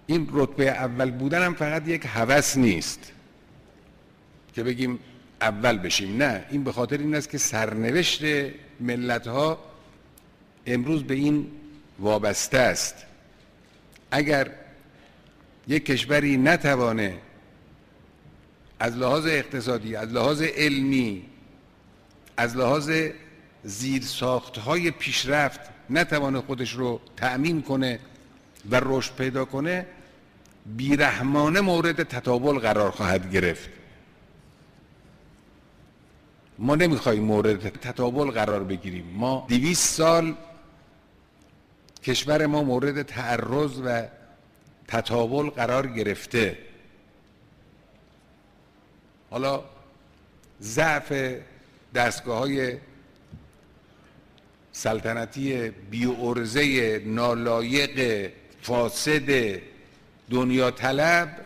این رتبه اول بودن هم فقط یک هوس نیست که بگیم اول بشیم، نه، این به خاطر این است که سرنوشت ملت‌ها امروز به این وابسته است. اگر یک کشوری نتوانه از لحاظ اقتصادی، از لحاظ علمی، از لحاظ زیرساخت‌های پیشرفت نتوانه خودش رو تأمین کنه و رشد پیدا کنه، بیرحمانه مورد تطاول قرار خواهد گرفت. ما نمیخوایم مورد تطاول قرار بگیریم. ما 200 سال کشور ما مورد تعرض و تطاول قرار گرفته. حالا ضعف دستگاه‌های سلطنتی بی‌عرضه، نالایق، فاسد، دنیا طلب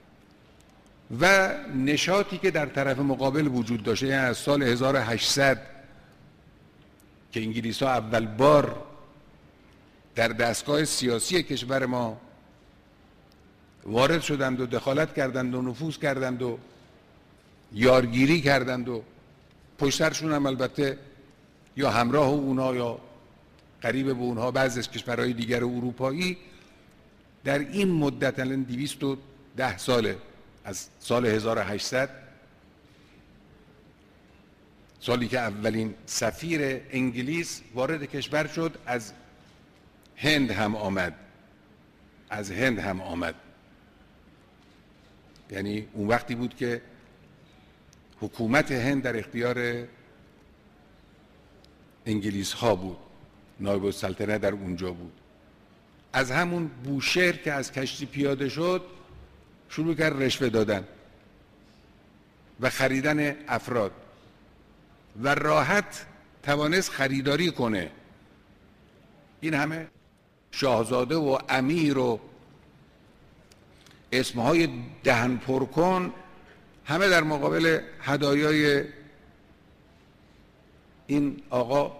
و نشاطی که در طرف مقابل وجود داشته، یعنی از سال 1800 که انگلیس‌ها اول بار در دستگاه سیاسی کشور ما وارد شدند و دخالت کردند و نفوذ کردند و یارگیری کردند و پشت سرشون هم البته یا همراه اونها یا قریب به اونها بعضی از کشورهای دیگر اروپایی، در این مدت الان 210 ساله، از سال 1800 سالی که اولین سفیر انگلیس وارد کشور شد، از هند هم آمد. یعنی اون وقتی بود که حکومت هند در اختیار انگلیس ها بود، نایب السلطنه در اونجا بود. از همون بوشهر که از کشتی پیاده شد شروع کرد رشوه دادن و خریدن افراد و راحت توانست خریداری کنه. این همه شاهزاده و امیر و اسمهای دهن پرکن همه در مقابل هدایای این آقا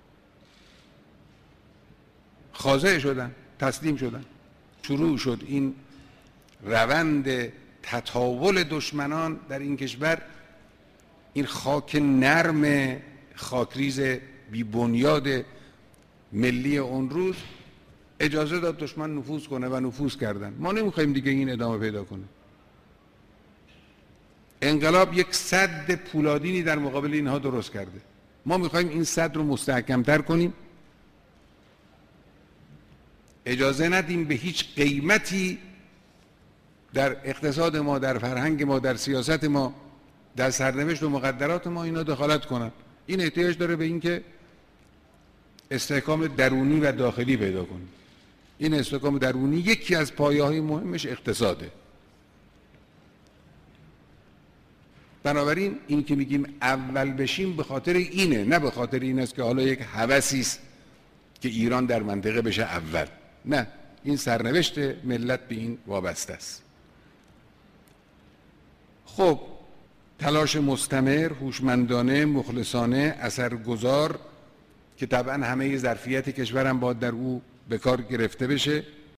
خاضع شدن، تسلیم شدن. شروع شد این روند تطاول دشمنان در این کشور. این خاک نرم خاکریز بی بنیاد ملی اون روز اجازه داد دشمن نفوذ کنه و نفوذ کردن. ما نمیخوایم دیگه این ادامه پیدا کنه. انقلاب یک سد پولادینی در مقابل اینها درست کرده. ما میخوایم این سد رو مستحکم‌تر کنیم، اجازه ندیم به هیچ قیمتی در اقتصاد ما، در فرهنگ ما، در سیاست ما، در سرنوشت و مقدرات ما اینا دخالت کنن. این احتیاج داره به این که استحکام درونی و داخلی پیدا کنیم. این استحکام درونی یکی از پایه‌های مهمش اقتصاده. بنابراین این که میگیم اول بشیم به خاطر اینه، نه به خاطر این است که حالا یک هوسی است که ایران در منطقه بشه اول. نه، این سرنوشت ملت به این وابسته است. خب تلاش مستمر، هوشمندانه، مخلصانه، اثرگذار که طبعا همه ظرفیت کشورم باید در او به کار گرفته بشه.